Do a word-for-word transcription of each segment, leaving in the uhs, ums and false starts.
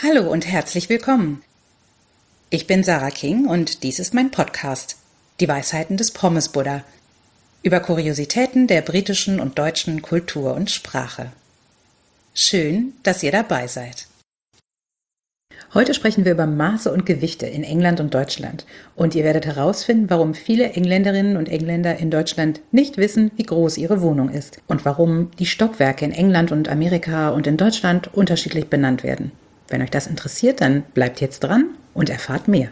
Hallo und herzlich willkommen. Ich bin Sarah King und dies ist mein Podcast, die Weisheiten des Pommes-Buddha, über Kuriositäten der britischen und deutschen Kultur und Sprache. Schön, dass ihr dabei seid. Heute sprechen wir über Maße und Gewichte in England und Deutschland und ihr werdet herausfinden, warum viele Engländerinnen und Engländer in Deutschland nicht wissen, wie groß ihre Wohnung ist und warum die Stockwerke in England und Amerika und in Deutschland unterschiedlich benannt werden. Wenn euch das interessiert, dann bleibt jetzt dran und erfahrt mehr.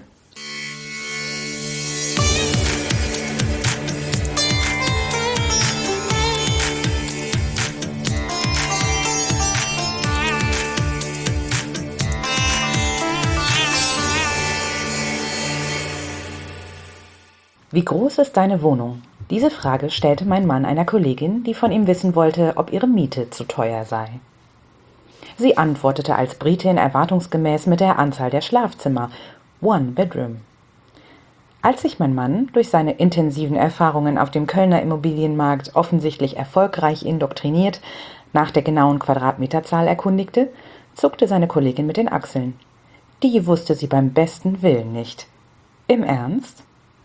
Wie groß ist deine Wohnung? Diese Frage stellte mein Mann einer Kollegin, die von ihm wissen wollte, ob ihre Miete zu teuer sei. Sie antwortete als Britin erwartungsgemäß mit der Anzahl der Schlafzimmer, One Bedroom. Als sich mein Mann durch seine intensiven Erfahrungen auf dem Kölner Immobilienmarkt offensichtlich erfolgreich indoktriniert nach der genauen Quadratmeterzahl erkundigte, zuckte seine Kollegin mit den Achseln. Die wusste sie beim besten Willen nicht. Im Ernst?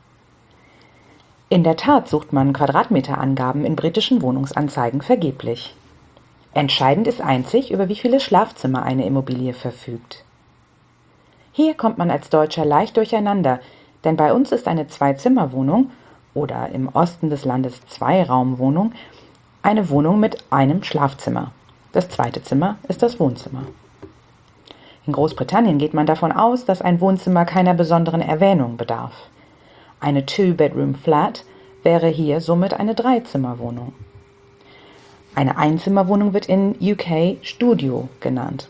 In der Tat sucht man Quadratmeterangaben in britischen Wohnungsanzeigen vergeblich. Entscheidend ist einzig, über wie viele Schlafzimmer eine Immobilie verfügt. Hier kommt man als Deutscher leicht durcheinander, denn bei uns ist eine Zwei-Zimmer-Wohnung oder im Osten des Landes Zweiraumwohnung eine Wohnung mit einem Schlafzimmer. Das zweite Zimmer ist das Wohnzimmer. In Großbritannien geht man davon aus, dass ein Wohnzimmer keiner besonderen Erwähnung bedarf. Eine Two-Bedroom-Flat wäre hier somit eine Dreizimmerwohnung. Eine Einzimmerwohnung wird in U K Studio genannt.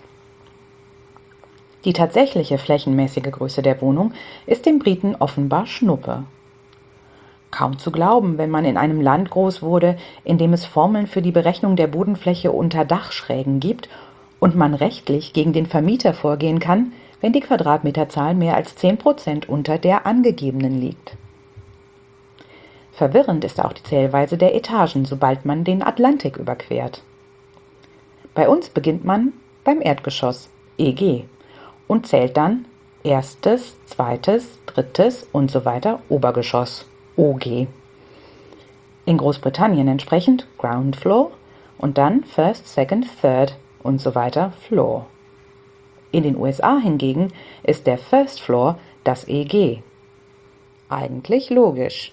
Die tatsächliche flächenmäßige Größe der Wohnung ist den Briten offenbar Schnuppe. Kaum zu glauben, wenn man in einem Land groß wurde, in dem es Formeln für die Berechnung der Bodenfläche unter Dachschrägen gibt und man rechtlich gegen den Vermieter vorgehen kann, wenn die Quadratmeterzahl mehr als zehn Prozent unter der angegebenen liegt. Verwirrend ist auch die Zählweise der Etagen, sobald man den Atlantik überquert. Bei uns beginnt man beim Erdgeschoss, E G, und zählt dann erstes, zweites, drittes und so weiter Obergeschoss, O G. In Großbritannien entsprechend Ground Floor und dann First, Second, Third und so weiter Floor. In den U S A hingegen ist der First Floor das E G. Eigentlich logisch.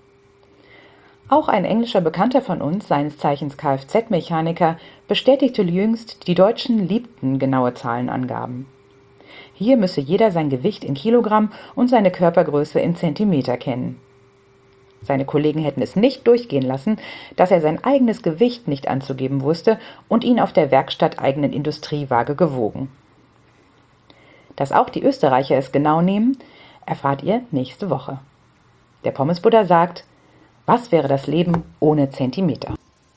Auch ein englischer Bekannter von uns, seines Zeichens Kfz-Mechaniker, bestätigte jüngst, die Deutschen liebten genaue Zahlenangaben. Hier müsse jeder sein Gewicht in Kilogramm und seine Körpergröße in Zentimeter kennen. Seine Kollegen hätten es nicht durchgehen lassen, dass er sein eigenes Gewicht nicht anzugeben wusste und ihn auf der werkstatteigenen Industriewaage gewogen. Dass auch die Österreicher es genau nehmen, erfahrt ihr nächste Woche. Der Pommes-Buddha sagt: Was wäre das Leben ohne Zentimeter?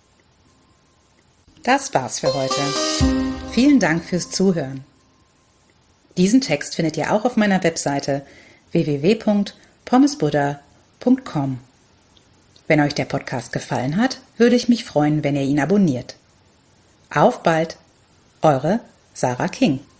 Das war's für heute. Vielen Dank fürs Zuhören. Diesen Text findet ihr auch auf meiner Webseite w w w punkt pommesbuddha punkt com. Wenn euch der Podcast gefallen hat, würde ich mich freuen, wenn ihr ihn abonniert. Auf bald, eure Sarah King.